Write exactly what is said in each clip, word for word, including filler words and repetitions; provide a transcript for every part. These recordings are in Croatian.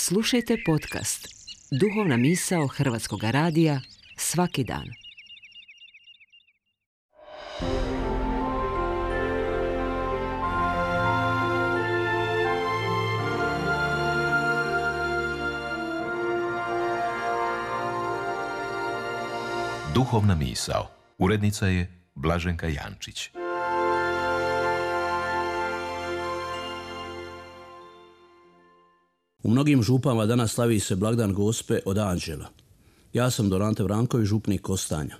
Slušajte podcast Duhovna misao Hrvatskog radija svaki dan. Duhovna misao. Urednica je Blaženka Jančić. U mnogim župama danas slavi se blagdan Gospe od Anđela. Ja sam Don Ante Vranković, župnik Kostanja.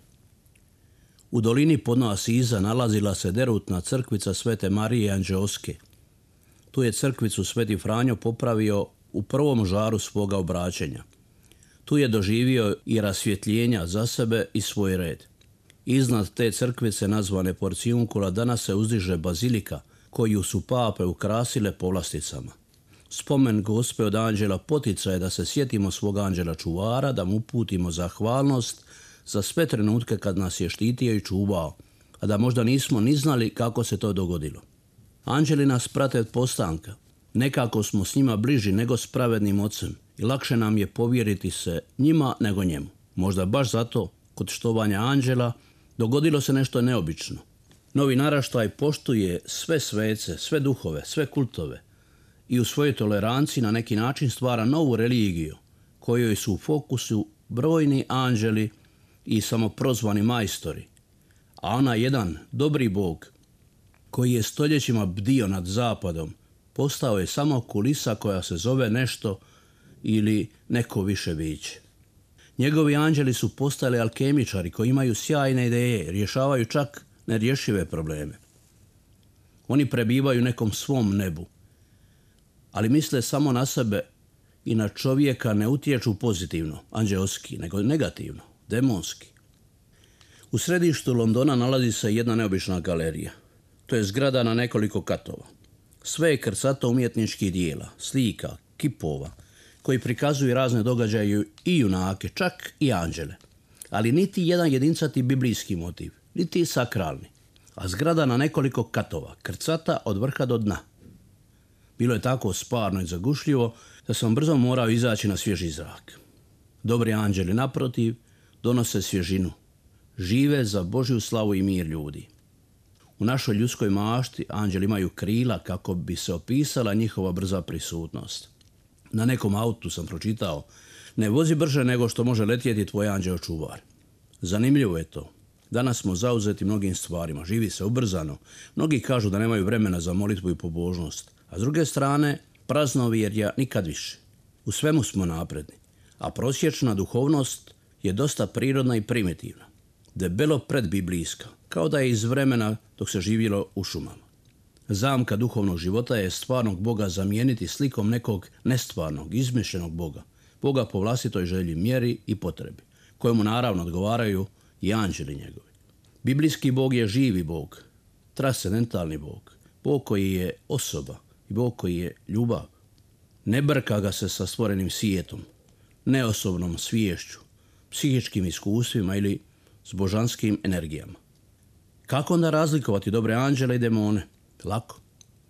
U dolini Podnoja Siza nalazila se derutna crkvica Svete Marije Anđeoske. Tu je crkvicu Sveti Franjo popravio u prvom žaru svoga obraćenja. Tu je doživio i rasvjetljenja za sebe i svoj red. Iznad te crkvice nazvane Porciuncula danas se uzdiže bazilika koju su pape ukrasile povlasticama. Spomen Gospe od Anđela poticaj je da se sjetimo svog anđela čuvara, da mu uputimo zahvalnost za sve trenutke kad nas je štitio i čuvao, a da možda nismo ni znali kako se to dogodilo. Anđeli nas prate od postanka. Nekako smo s njima bliži nego s pravednim ocem i lakše nam je povjeriti se njima nego njemu. Možda baš zato, kod štovanja anđela, dogodilo se nešto neobično. Novi naraštaj poštuje sve svece, sve duhove, sve kultove i u svojoj toleranciji na neki način stvara novu religiju kojoj su u fokusu brojni anđeli i samoprozvani majstori. A ona jedan dobri Bog koji je stoljećima bdio nad zapadom postao je samo kulisa koja se zove nešto ili neko više biće. Njegovi anđeli su postali alkemičari koji imaju sjajne ideje, rješavaju čak nerješive probleme. Oni prebivaju u nekom svom nebu, ali misle samo na sebe i na čovjeka ne utječu pozitivno, anđeoski, nego negativno, demonski. U središtu Londona nalazi se jedna neobična galerija. To je zgrada na nekoliko katova. Sve je krcato umjetničkih dijela, slika, kipova, koji prikazuju razne događaje i junake, čak i anđele. Ali niti jedan jedincati biblijski motiv, niti sakralni. A zgrada na nekoliko katova, krcata od vrha do dna. Bilo je tako sparno i zagušljivo da sam brzo morao izaći na svježi zrak. Dobri anđeli, naprotiv, donose svježinu. Žive za Božju slavu i mir ljudi. U našoj ljudskoj mašti anđeli imaju krila kako bi se opisala njihova brza prisutnost. Na nekom autu sam pročitao: ne vozi brže nego što može letjeti tvoj anđeo čuvar. Zanimljivo je to. Danas smo zauzeti mnogim stvarima, živi se ubrzano. Mnogi kažu da nemaju vremena za molitvu i pobožnost. A s druge strane, praznovjerja nikad više. U svemu smo napredni, a prosječna duhovnost je dosta prirodna i primitivna. Debelo predbiblijska, kao da je iz vremena dok se živjelo u šumama. Zamka duhovnog života je stvarnog Boga zamijeniti slikom nekog nestvarnog, izmišljenog Boga. Boga po vlastitoj želji, mjeri i potrebi, kojemu naravno odgovaraju i anđeli njegovi. Biblijski Bog je živi Bog, transcendentalni Bog, Bog koji je osoba i Bog koji je ljubav. Ne brka ga se sa stvorenim svijetom, neosobnom sviješću, psihičkim iskustvima ili s božanskim energijama. Kako onda razlikovati dobre anđele i demone? Lako.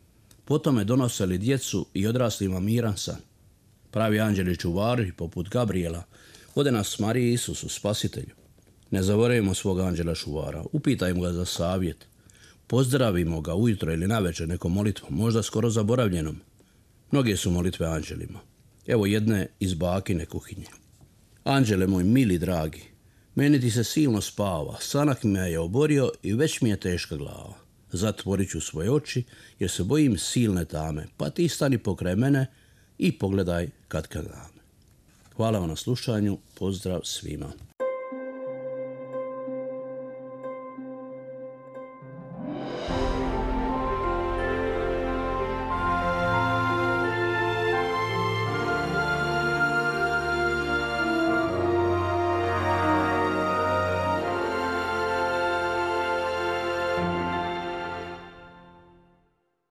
Potome donose li djecu i odraslima miran san. Pravi anđeli čuvari, poput Gabriela, vode nas Mariji Isusu, Spasitelju. Ne zaboravimo svog anđela čuvara, upitajmo ga za savjet. Pozdravimo ga ujutro ili navečer nekom molitvom, možda skoro zaboravljenom. Mnoge su molitve anđelima. Evo jedne iz bakine kuhinje. Anđele moj mili dragi, meni ti se silno spava, sanak me je oborio i već mi je teška glava. Zatvorit ću svoje oči jer se bojim silne tame, pa ti stani pokraj mene i pogledaj kad kad dame. Hvala vam na slušanju, pozdrav svima.